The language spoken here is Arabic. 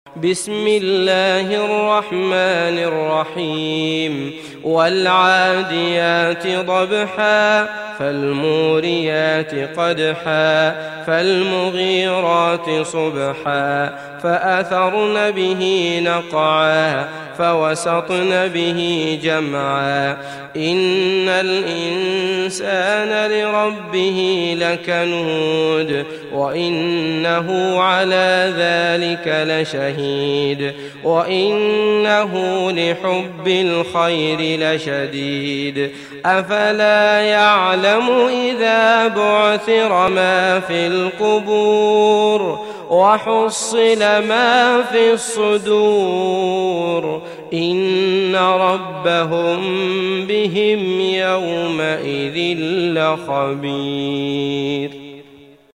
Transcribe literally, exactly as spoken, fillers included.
بسم الله الرحمن الرحيم والعاديات ضبحا فالموريات قدحا فالمغيرات صبحا فأثرن به نقعا فوسطن به جمعا إن الإنسان لربه لكنود وإنه على ذلك لشهيد وإنه لحب الخير لشديد أفلا يعلم إذا بعثر ما في القبور وحصل ما في الصدور إن ربهم بهم يومئذ لخبير.